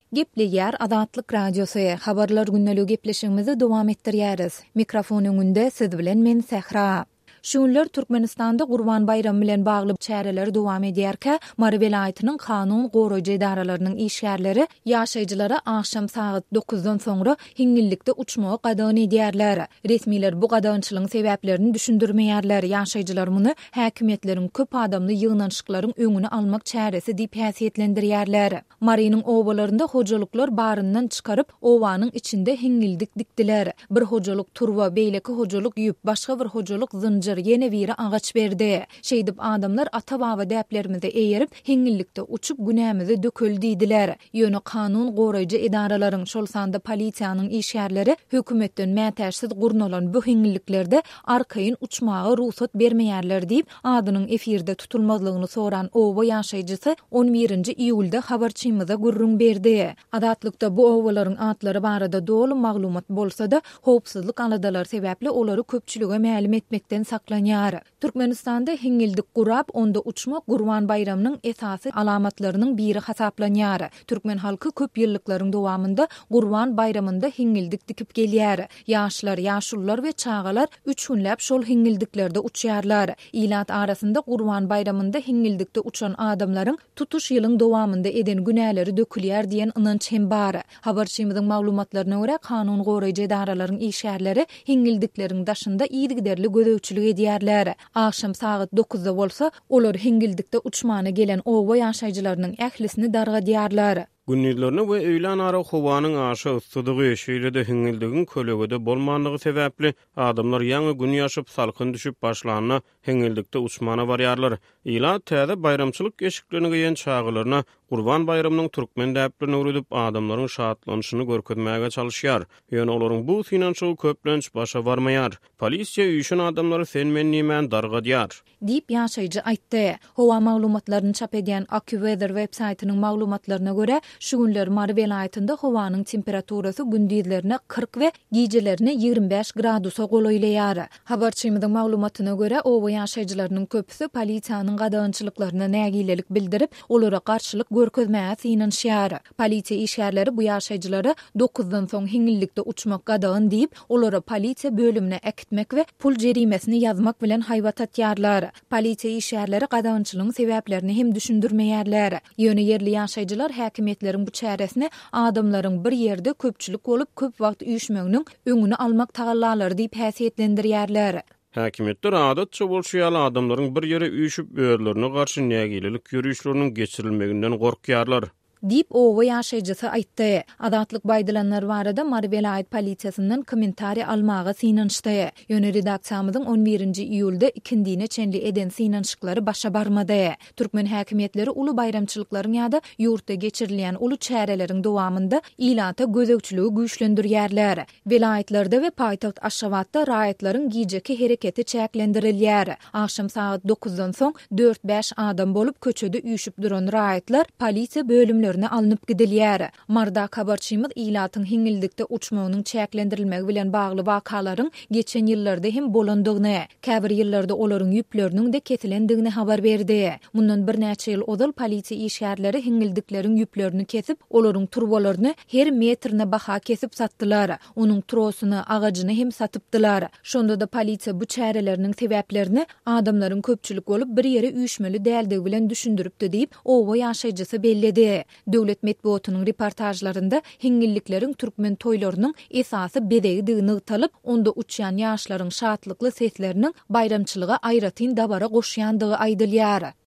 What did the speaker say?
Gepli yer Azatlyk radiosu habarlar günnäli gepleşigimizi dowam etdirýäris. Mikrofon öňünde siz bilen men Sehra. Şunlar Türkmenistanda Gurban Bayramy bilen bagly çäreler dowam edýärkä, Mary welaýatynyň kanun goraýjy edaralarynyň işgärleri ýaşaýjylara akşam saat 9-dan soňra hiňillikde uçmagy gadan edýärler. Resmiler bu gadançylygyň sebäplerini düşündirmeýärler. Ýaşaýjylar muny häkimetleriň köp adamly ýygnanşyklaryň öňüni almak çäresi diýip häsiýetlendirýärler. Marynyň owalarynda hojalyklar baryndan çykaryp owanyň içinde hiňildik dikdiler. Bir hojalyk turwa beýleki hojalyk ýüp, başga bir hojalyk zynjyr yene biri agaç berdi. Şeýdip adamlar ata-baba däplerimizi eýerip hiňillikde uçup günämizi döküldidiler. Ýöne kanun goraýjy edaralaryň şol sanda polisiýanyň işgärleri hökümetden mätäşsiz gurnalan bu hiňilliklerde arkaýyn uçmagy ruhsat bermeýärler diýip adynyň efirde tutulmazlygyny soran owa ýaşaýjysy 11-nji iýulda habarçymyza gurrun berdi. Adatlykda bu owalaryň atlary barada dolu maglumat bolsa-da howpsuzlyk aladalar sebäpli olary köpçülige mälim etmekden saklanýar. Türkmenistanda hiňildik gurap, onda uçmak Gurban Bayramynyň esasy alamatlarynyň biri hasaplanýar. Türkmen halky köp ýyllyklaryň dowamında Gurban Bayramynda hiňildik dikip gelýär. Ýaşlar, ýaşullar we çagalar 3 günläp şol hiňildiklerde uçýarlar. Ilat arasynda Gurban Bayramynda hiňildikde uçan adamlaryň tutuş ýylyň dowamında eden günäleri dökülýär diýen ynanç hem bar. Habarçymyzyň maglumatlaryna görä kanun goraýjy edaralaryň işgärleri hiňildikleriň daşynda ýygyderli gözöwçülük edýärler. Akşam saat 9-da bolsa, olar hiňildikde uçmana gelen owa ýaşaýjylarynyň ählisini dargadýarlar. Günnüzlerini we öýlen ara howanyň aşy ıssydygy şeýlede hiňildigin kölegede bolmanlygy sebäpli adamlar ýaňy gün ýaşyp salkyn düşüp başlanyna hiňildikde uçmana barýarlar. Ila täze bayramçylyk eşiklerini giýen çağılaryna Gurban Bayramynyň türkmen däplerini öwredip adamlaryň şatlanyşyny görkezmäge çalışýar. Ýöne olaryň bu finansiýal köplenç başa barmaýar. Polisiýa üýşen adamlary sen-men nimän dargadýar diýip ýaşaýjy aýtdy. Howa maglumatlaryny çap edýän AccuWeather websaýtynyň maglumatlaryna görä, şu günler Mary welaýatynda howanyň temperaturasy gündizlerine 40 we gijelerine 25 gradusa golaýlýar. Habarçymyzyň maglumatyna görä, owa ýaşaýjylarynyň köpüsi polisiýanyň gadançylyklaryna nägilelik bildirip, olara garşylyk görkezmäge synanýar. Polisiýa işgärleri bu ýaşaýjylara 9-dan soň hiňillikde uçmak gadan diýip, olara polisiýa bölümine ekitmek we pul jerimesini ýazmak bilen haýwatatýarlar. Polisiýa işgärleri gadançylygyň sebäplerini hem düşündirmeýärler. Ýöne yerli ýaşaýjylar häkimetleriň bu çäresini adamlaryň bir ýerde köpçülik bolup köp wagt üýşmeginiň öňüni almak tagallalary diýip häsiýetlendirýärler. Häkimetler adatça bolşýaly adamlaryň bir ýere üýşüp öýerlerine garşy nägilelik ýürüýüşleriniň geçirilmeginden gorkýarlar diýip owa ýaşaýjysy aýtdy. Azatlyk baýdalanlar barada Mary welaýat polisiýasynyň kommentari almagy synançdy. Ýöne redaksiýamyzyň 11-nji iýulda ikindine çenli eden synançyklary başa barmady. Türkmen häkimetleri uly bayramçylyklaryň ýa-da ýurtda geçirilýän uly çäreleriň dowamında ilata gözöwçüligi güýçlendirýärler. Welaýatlarda we paýtaxt Aşgabatda raýatlaryň giýjeki hereketi çäklendirilýär. Akşam saat 9-dan soň 4-5 adam bolup köçede üýşüp duran raýatlar polisiýa bölümlerine alınıp gidilýär. Marda habarçymyz ilatyň hiňildikde uçmagynyň çäklendirilmegi bilen bagly wakalaryň geçen ýyllarda hem bolandygyny, käbir ýyllarda olaryň ýüpleriniň de kesilendigini habar berdi. Mundan bir näçe ýyl ozal polisiýa işgärleri hiňildikleriň ýüplerini kesip, olaryň turbalaryny her metrine baha kesip satdylar. Onuň trosyny, agajyny hem satypdylar. Şonda da polisiýa bu çäreleriniň sebäplerini adamlaryň köpçülik bolup bir ýere üýşmeli däldigi bilen düşündiripdi diýip owa ýaşaýjysy belledi. Döwlet medeniýetiniň reportajlarynda hiňillikleriň türkmen toýlarynyň esasy bedegidigini ýytalyp, onda uçýan ýaşlaryň şatlykly sesleriniň bayramçylyga aýratyn dabara goşýandygy aýdylýar.